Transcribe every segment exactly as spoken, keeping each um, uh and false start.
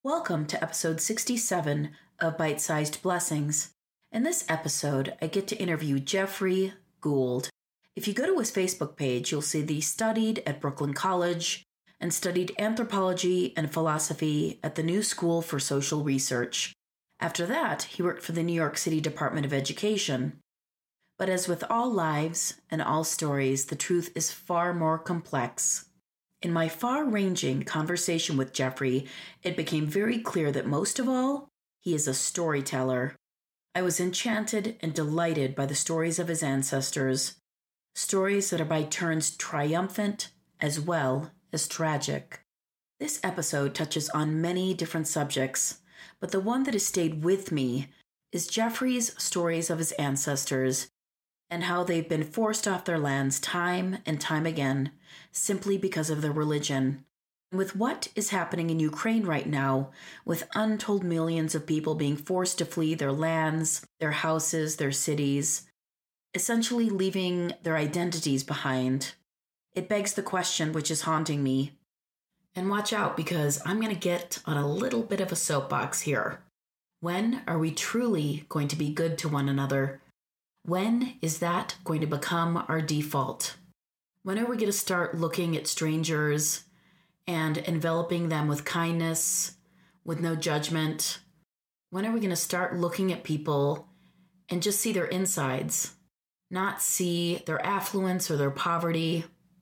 Welcome to episode sixty-seven of Bite-Sized Blessings. In this episode, I get to interview Jeffrey Gould. If you go to his Facebook page, you'll see that he studied at Brooklyn College and studied anthropology and philosophy at the New School for Social Research. After that, he worked for the New York City Department of Education. But as with all lives and all stories, the truth is far more complex. In my far-ranging conversation with Jeffrey, it became very clear that most of all, he is a storyteller. I was enchanted and delighted by the stories of his ancestors, stories that are by turns triumphant as well as tragic. This episode touches on many different subjects, but the one that has stayed with me is Jeffrey's stories of his ancestors and how they've been forced off their lands time and time again simply because of their religion. And with what is happening in Ukraine right now, with untold millions of people being forced to flee their lands, their houses, their cities, essentially leaving their identities behind, it begs the question which is haunting me. And watch out, because I'm going to get on a little bit of a soapbox here. When are we truly going to be good to one another? When is that going to become our default? When are we going to start looking at strangers and enveloping them with kindness, with no judgment? When are we going to start looking at people and just see their insides, not see their affluence or their poverty,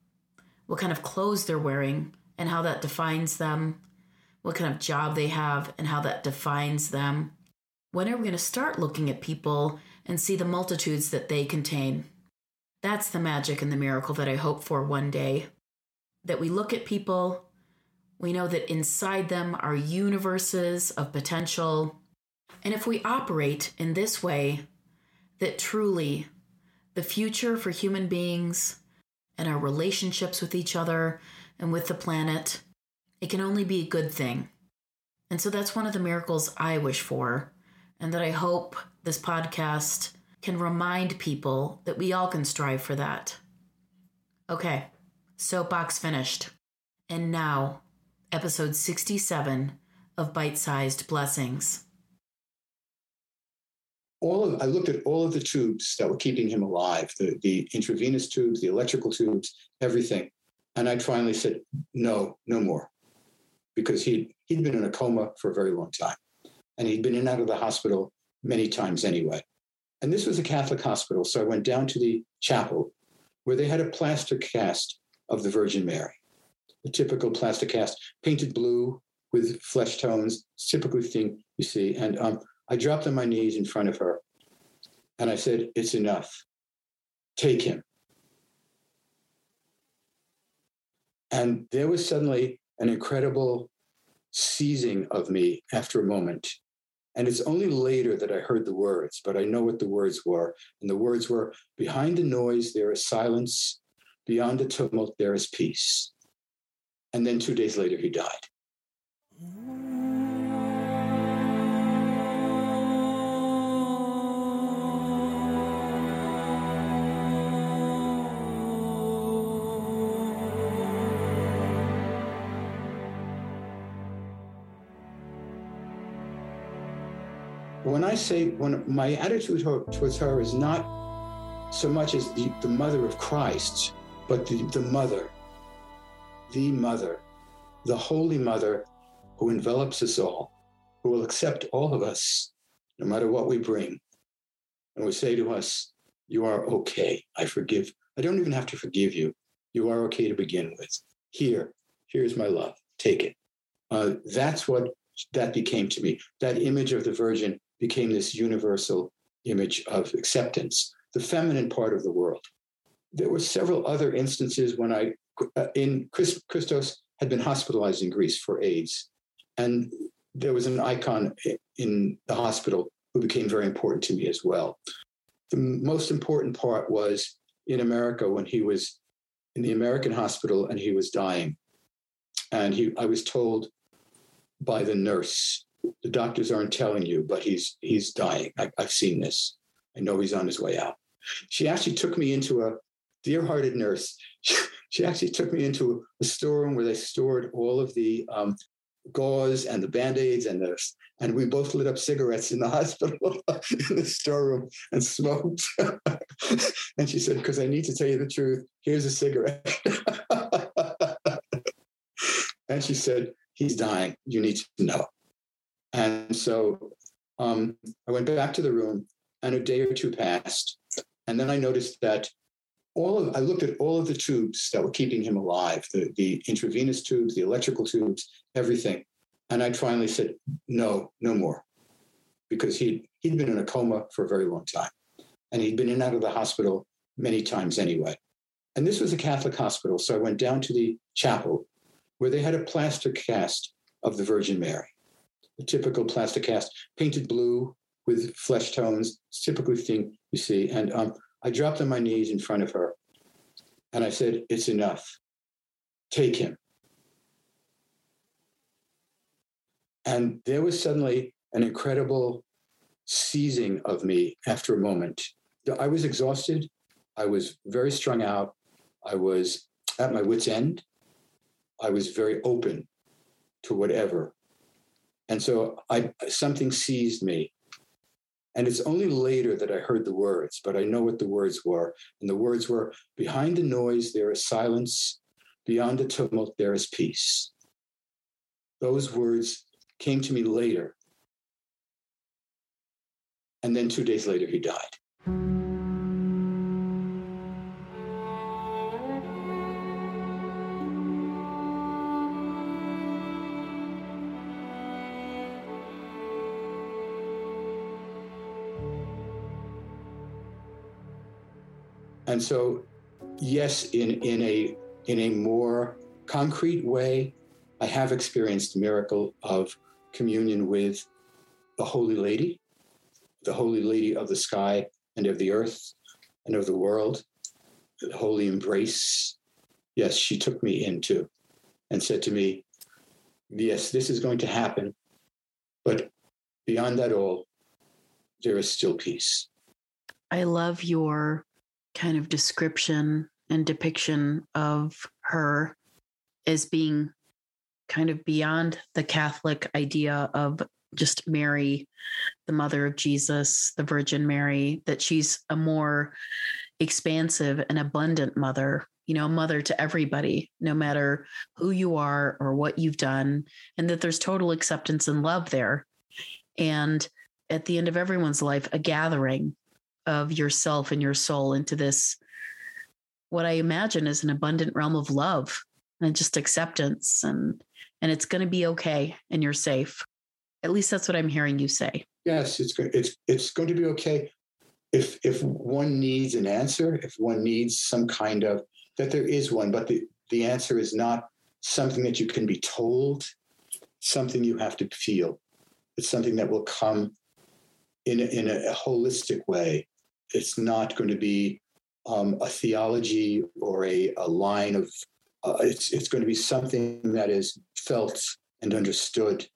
what kind of clothes they're wearing and how that defines them, what kind of job they have and how that defines them? When are we going to start looking at people and see the multitudes that they contain? That's the magic and the miracle that I hope for one day. That we look at people, we know that inside them are universes of potential. And if we operate in this way, that truly the future for human beings and our relationships with each other and with the planet, it can only be a good thing. And so that's one of the miracles I wish for, and that I hope this podcast can remind people that we all can strive for that. Okay, soapbox finished. And now, episode sixty-seven of Bite-Sized Blessings. All of, I looked at all of the tubes that were keeping him alive, the, the intravenous tubes, the electrical tubes, everything. And I finally said, no, no more. Because he'd, he'd been in a coma for a very long time. And he'd been in and out of the hospital many times anyway. And this was a Catholic hospital, so I went down to the chapel where they had a plaster cast of the Virgin Mary, a typical plaster cast, painted blue with flesh tones, typically thing you see. And um, I dropped on my knees in front of her, and I said, it's enough. Take him. And there was suddenly an incredible seizing of me after a moment. And it's only later that I heard the words, but I know what the words were. And the words were, behind the noise, there is silence. Beyond the tumult, there is peace. And then two days later, he died. When I say, when my attitude towards her is not so much as the, the mother of Christ, but the, the mother, the mother, the Holy Mother who envelops us all, who will accept all of us, no matter what we bring, and will say to us, you are okay, I forgive. I don't even have to forgive you. You are okay to begin with. Here, here's my love, take it. Uh, that's what that became to me. That image of the Virgin became this universal image of acceptance, the feminine part of the world. There were several other instances when I, uh, in Chris, Christos had been hospitalized in Greece for AIDS. And there was an icon in the hospital who became very important to me as well. The most important part was in America when he was in the American hospital and he was dying. And he, I was told by the nurse, the doctors aren't telling you, but he's he's dying. I, I've seen this. I know he's on his way out. She actually took me into a dear-hearted nurse. She, she actually took me into a storeroom where they stored all of the um, gauze and the Band-Aids and the, and we both lit up cigarettes in the hospital in the storeroom and smoked. And she said, because I need to tell you the truth, here's a cigarette. And she said, he's dying. You need to know. And so um, I went back to the room, and a day or two passed. And then I noticed that all of, I looked at all of the tubes that were keeping him alive, the, the intravenous tubes, the electrical tubes, everything. And I finally said, no, no more. Because he'd, he'd been in a coma for a very long time. And he'd been in and out of the hospital many times anyway. And this was a Catholic hospital. So I went down to the chapel where they had a plaster cast of the Virgin Mary, a typical plaster cast, painted blue with flesh tones, typical thing you see. And um, I dropped on my knees in front of her. And I said, it's enough. Take him. And there was suddenly an incredible seizing of me after a moment. I was exhausted. I was very strung out. I was at my wit's end. I was very open to whatever. And so I, something seized me. And it's only later that I heard the words, but I know what the words were. And the words were, behind the noise, there is silence. Beyond the tumult, there is peace. Those words came to me later. And then two days later, he died. And so, yes, in, in a in a more concrete way, I have experienced the miracle of communion with the Holy Lady, the Holy Lady of the sky and of the earth and of the world, the holy embrace. Yes, she took me into and said to me, yes, this is going to happen, but beyond that all, there is still peace. I love your kind of description and depiction of her as being kind of beyond the Catholic idea of just Mary, the mother of Jesus, the Virgin Mary, that she's a more expansive and abundant mother, you know, mother to everybody, no matter who you are or what you've done, and that there's total acceptance and love there. And at the end of everyone's life, a gathering of yourself and your soul into this, what I imagine is an abundant realm of love and just acceptance, and and it's going to be okay and you're safe. At least that's what I'm hearing you say. Yes, it's it's it's going to be okay if if one needs an answer, if one needs some kind of, that there is one, but the, the answer is not something that you can be told, something you have to feel. It's something that will come in a, in a holistic way. It's not going to be um, a theology or a, a line of, uh, it's, it's going to be something that is felt and understood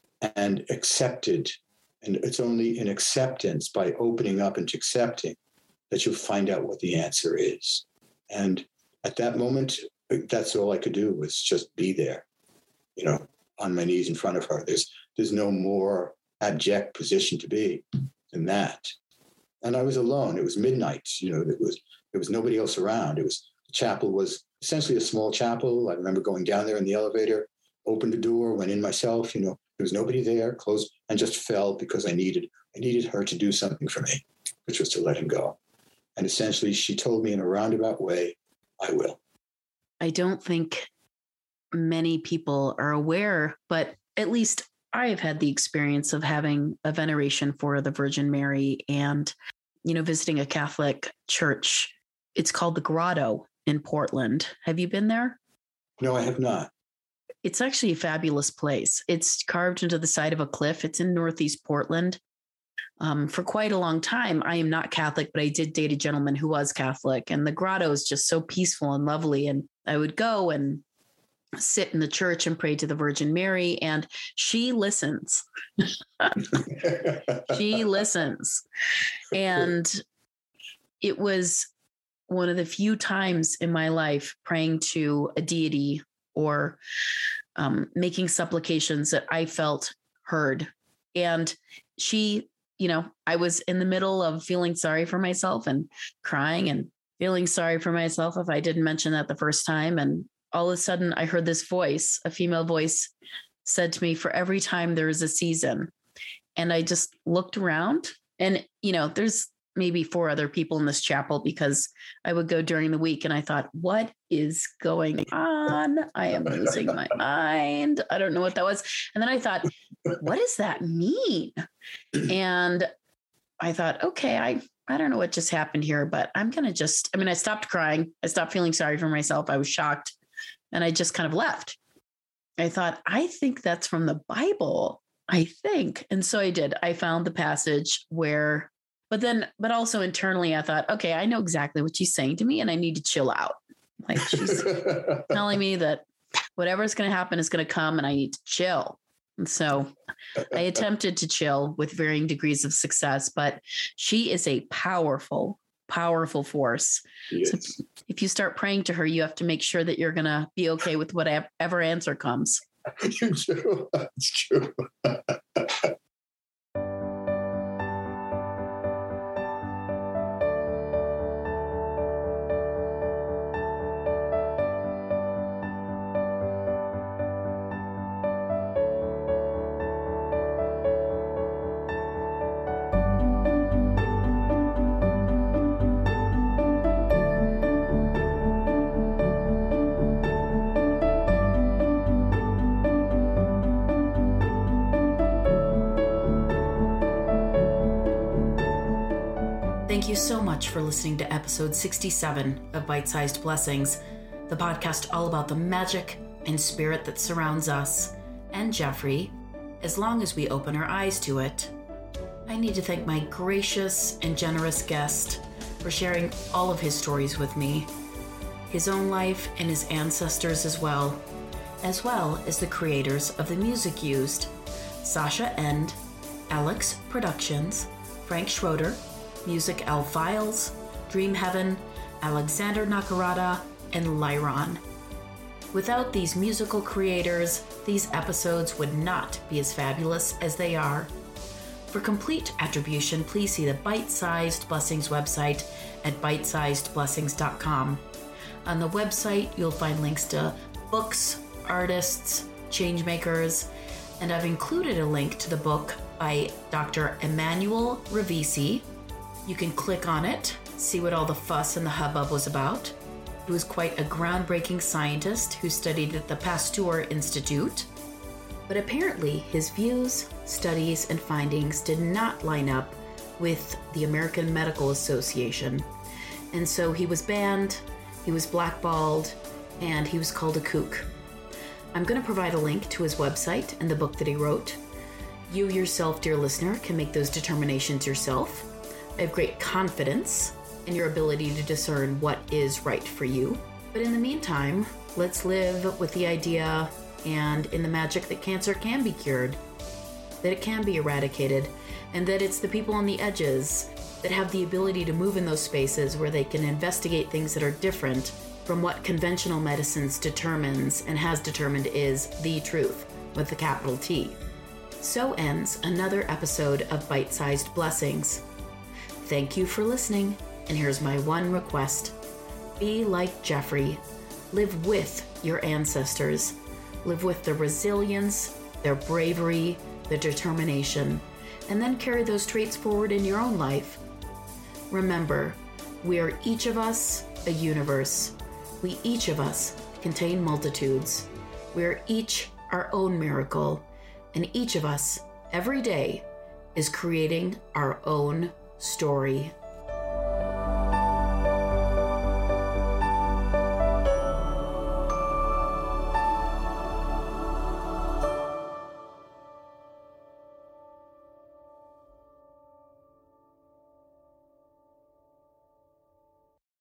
and accepted. And it's only in acceptance, by opening up into accepting, that you'll find out what the answer is. And at that moment, that's all I could do, was just be there, you know, on my knees in front of her. There's, there's no more abject position to be than that. And I was alone. It was midnight. You know, it was, there was nobody else around. It was, the chapel was essentially a small chapel. I remember going down there in the elevator, opened the door, went in myself, you know, there was nobody there, closed, and just fell because I needed, I needed her to do something for me, which was to let him go. And essentially she told me in a roundabout way, I will. I don't think many people are aware, but at least I've had the experience of having a veneration for the Virgin Mary and, you know, visiting a Catholic church. It's called the Grotto in Portland. Have you been there? No, I have not. It's actually a fabulous place. It's carved into the side of a cliff. It's in Northeast Portland. Um, for quite a long time, I am not Catholic, but I did date a gentleman who was Catholic. And the grotto is just so peaceful and lovely. And I would go and sit in the church and pray to the Virgin Mary, and she listens. She listens. And it was one of the few times in my life praying to a deity or um, making supplications that I felt heard. And she, you know, I was in the middle of feeling sorry for myself and crying and feeling sorry for myself if I didn't mention that the first time. And all of a sudden I heard this voice, a female voice said to me, for every time there is a season. And I just looked around and, you know, there's maybe four other people in this chapel because I would go during the week and I thought, what is going on? I am losing my mind. I don't know what that was. And then I thought, what does that mean? And I thought, okay, I, I don't know what just happened here, but I'm going to just, I mean, I stopped crying. I stopped feeling sorry for myself. I was shocked and I just kind of left. I thought, I think that's from the Bible, I think. And so I did. I found the passage where, but then, but also internally, I thought, okay, I know exactly what she's saying to me and I need to chill out. Like she's telling me that whatever's going to happen is going to come and I need to chill. And so I attempted to chill with varying degrees of success, but she is a powerful, powerful force. Yes. So if you start praying to her, you have to make sure that you're going to be okay with whatever answer comes. It's true. It's true. Thank you so much for listening to episode sixty-seven of Bite-Sized Blessings, the podcast all about the magic and spirit that surrounds us and Jeffrey, as long as we open our eyes to it. I need to thank my gracious and generous guest for sharing all of his stories with me, his own life and his ancestors as well, as well as the creators of the music used, Sasha End, Alex Productions, Frank Schroeder, Music L Files, Dream Heaven, Alexander Nakarada, and Lyron. Without these musical creators, these episodes would not be as fabulous as they are. For complete attribution, please see the Bite-Sized Blessings website at bite sized blessings dot com. On the website, you'll find links to books, artists, changemakers, and I've included a link to the book by Doctor Emmanuel Ravisi. You can click on it, see what all the fuss and the hubbub was about. He was quite a groundbreaking scientist who studied at the Pasteur Institute. But apparently his views, studies, and findings did not line up with the American Medical Association. And so he was banned, he was blackballed, and he was called a kook. I'm going to provide a link to his website and the book that he wrote. You yourself, dear listener, can make those determinations yourself. I have great confidence in your ability to discern what is right for you. But in the meantime, let's live with the idea and in the magic that cancer can be cured, that it can be eradicated, and that it's the people on the edges that have the ability to move in those spaces where they can investigate things that are different from what conventional medicines determines and has determined is the truth, with a capital T. So ends another episode of Bite-Sized Blessings. Thank you for listening, and here's my one request. Be like Jeffrey. Live with your ancestors. Live with their resilience, their bravery, their determination, and then carry those traits forward in your own life. Remember, we are each of us a universe. We each of us contain multitudes. We are each our own miracle, and each of us, every day, is creating our own story.